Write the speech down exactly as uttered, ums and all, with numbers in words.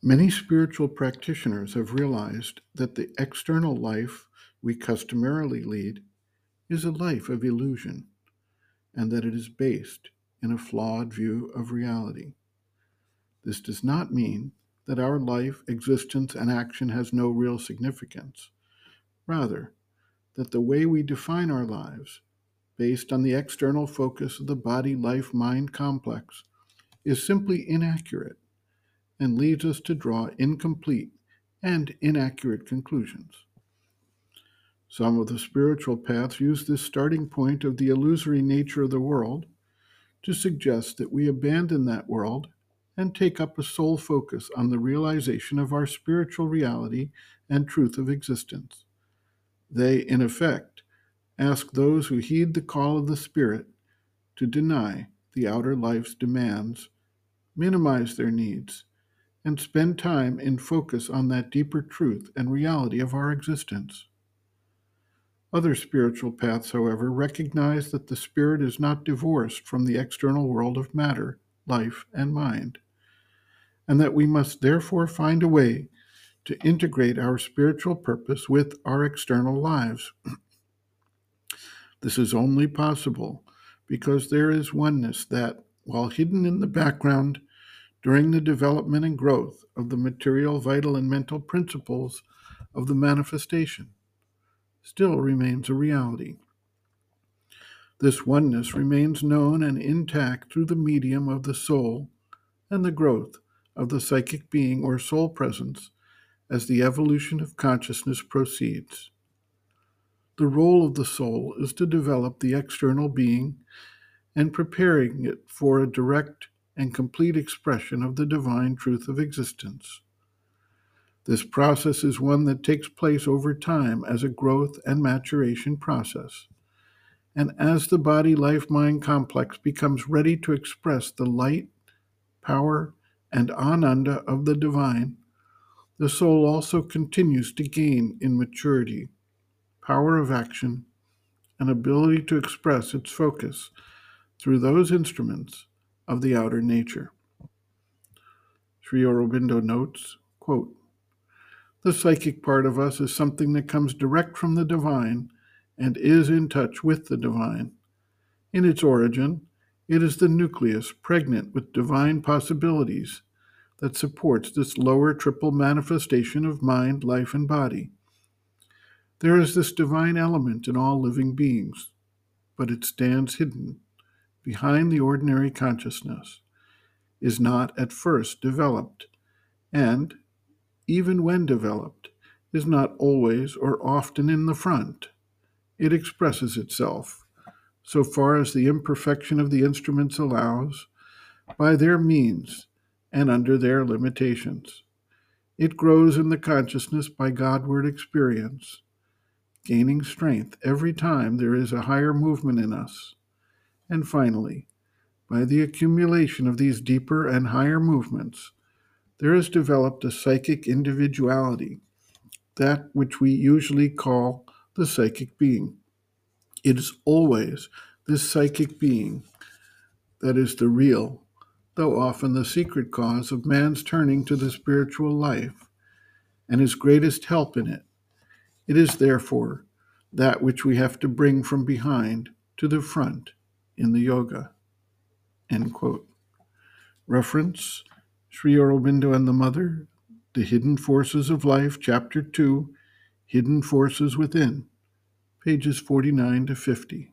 Many spiritual practitioners have realized that the external life we customarily lead is a life of illusion, and that it is based in a flawed view of reality. This does not mean that our life, existence, and action has no real significance. Rather, that the way we define our lives, based on the external focus of the body life mind complex, is simply inaccurate and leads us to draw incomplete and inaccurate conclusions. Some of the spiritual paths use this starting point of the illusory nature of the world to suggest that we abandon that world and take up a sole focus on the realization of our spiritual reality and truth of existence. They, in effect, ask those who heed the call of the Spirit to deny the outer life's demands, minimize their needs, and spend time in focus on that deeper truth and reality of our existence. Other spiritual paths, however, recognize that the spirit is not divorced from the external world of matter, life, and mind, and that we must therefore find a way to integrate our spiritual purpose with our external lives. This is only possible because there is oneness that, while hidden in the background during the development and growth of the material, vital, and mental principles of the manifestation, still remains a reality. This oneness remains known and intact through the medium of the soul and the growth of the psychic being or soul presence as the evolution of consciousness proceeds. The role of the soul is to develop the external being and preparing it for a direct and complete expression of the divine truth of existence. This process is one that takes place over time as a growth and maturation process. And as the body life mind complex becomes ready to express the light, power, and ananda of the divine, the soul also continues to gain in maturity, power of action, and ability to express its focus through those instruments of the outer nature. Sri Aurobindo notes, quote, "The psychic part of us is something that comes direct from the divine and is in touch with the divine. In its origin, it is the nucleus pregnant with divine possibilities that supports this lower triple manifestation of mind, life, and body. There is this divine element in all living beings, but it stands hidden behind the ordinary consciousness, is not at first developed, and, even when developed, is not always or often in the front. It expresses itself, so far as the imperfection of the instruments allows, by their means and under their limitations. It grows in the consciousness by Godward experience, gaining strength every time there is a higher movement in us. And finally, by the accumulation of these deeper and higher movements, there is developed a psychic individuality, that which we usually call the psychic being. It is always this psychic being that is the real, though often the secret cause of man's turning to the spiritual life, and his greatest help in it. It is therefore that which we have to bring from behind to the front in the yoga." End quote. Reference, Sri Aurobindo and the Mother, The Hidden Forces of Life, Chapter two, Hidden Forces Within, pages forty-nine to fifty.